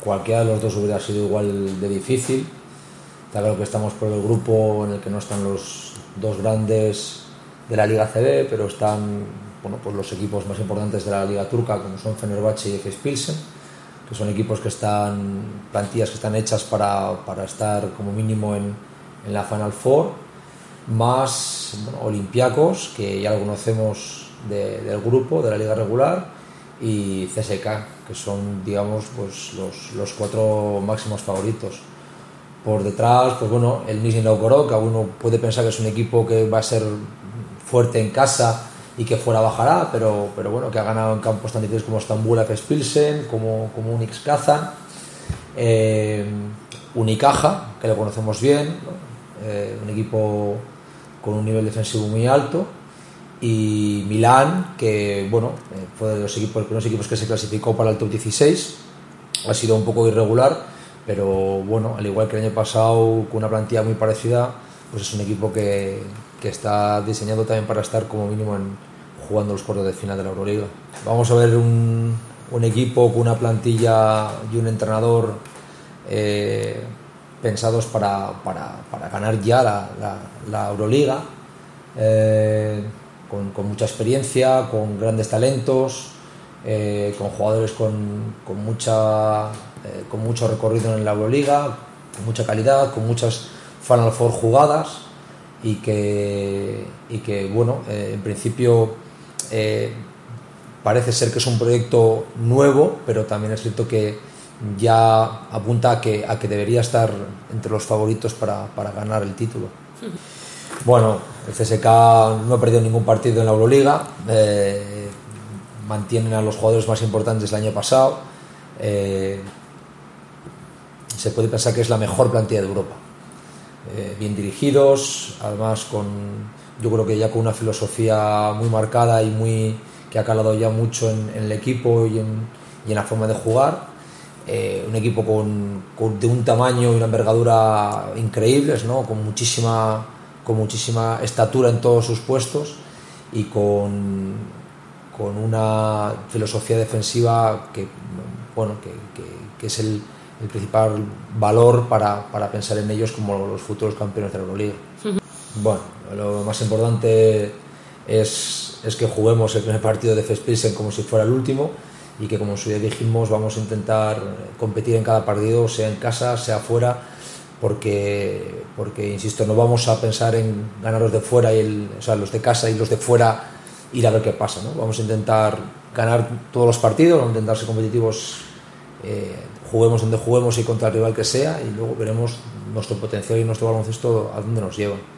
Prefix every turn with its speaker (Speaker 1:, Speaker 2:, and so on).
Speaker 1: cualquiera de los dos hubiera sido igual de difícil. Está claro que estamos por el grupo en el que no están los dos grandes de la Liga CB, pero están pues los equipos más importantes de la Liga Turca, como son Fenerbahce y Efes Pilsen, que son equipos que están, plantillas que están hechas para estar como mínimo en la Final Four, más Olympiacos, que ya lo conocemos del grupo, de la liga regular, y CSKA, que son, digamos, pues los cuatro máximos favoritos. Por detrás, pues bueno, el Nizhny Novgorod, que uno puede pensar que es un equipo que va a ser fuerte en casa y que fuera bajará, pero bueno, que ha ganado en campos tan difíciles como Estambul, Efes Pilsen, como Unix Kazan, Unicaja, que lo conocemos bien, ¿no? Un equipo con un nivel defensivo muy alto, y Milán, que bueno, fue de los equipos que se clasificó para el top 16, ha sido un poco irregular, pero bueno, al igual que el año pasado, con una plantilla muy parecida, pues es un equipo que está diseñado también para estar como mínimo jugando los cuartos de final de la Euroliga. Vamos a ver un equipo con una plantilla y un entrenador pensados para ganar ya la Euroliga, con mucha experiencia, con grandes talentos, con jugadores con mucho recorrido en la Euroliga, con mucha calidad, con muchas Final Four jugadas, y que bueno, en principio parece ser que es un proyecto nuevo, pero también es cierto que ya apunta a que debería estar entre los favoritos para ganar el título. Bueno, el CSKA no ha perdido ningún partido en la Euroliga, mantienen a los jugadores más importantes del año pasado, se puede pensar que es la mejor plantilla de Europa, bien dirigidos, además yo creo que ya con una filosofía muy marcada y que ha calado ya mucho en el equipo y en la forma de jugar. Un equipo de un tamaño y una envergadura increíbles, ¿no? Con muchísima estatura en todos sus puestos, y con una filosofía defensiva que es el principal valor para pensar en ellos como los futuros campeones de la Euroliga. Bueno, lo más importante es que juguemos el primer partido de Efes Pilsen como si fuera el último, y que, como en su día dijimos, vamos a intentar competir en cada partido, sea en casa, sea fuera, porque insisto, no vamos a pensar en ganar los de fuera los de casa y los de fuera, ir a ver qué pasa, ¿no? Vamos a intentar ganar todos los partidos, vamos a intentar ser competitivos, juguemos donde juguemos y contra el rival que sea, y luego veremos nuestro potencial y nuestro baloncesto a dónde nos lleva.